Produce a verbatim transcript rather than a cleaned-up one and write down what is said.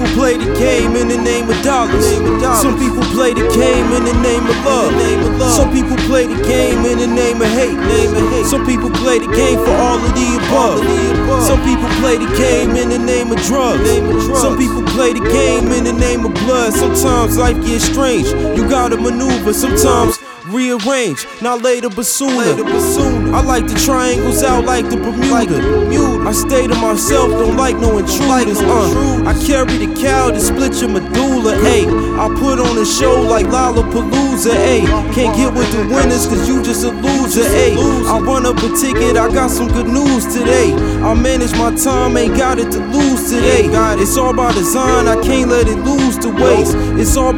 people play the game in the name of dollars. Some people play the game in the name of love. Some people play the game in the name of hate. Some people play the game for all of the above. Some people play the game in the name of drugs. Some people play the game in the name of blood. Sometimes life gets strange, you gotta maneuver. Sometimes rearrange, not later but sooner. I like the triangles out like the Bermuda. I stay to myself, don't like no intruders. Uh, I carry the cow to split your medulla. Ayy, I put on a show like Lollapalooza. Ayy, can't get with the winners cause you just a loser. Ayy, I run up a ticket, I got some good news today. I manage my time, ain't got it to lose today. It's all by design, I can't let it lose to waste. It's all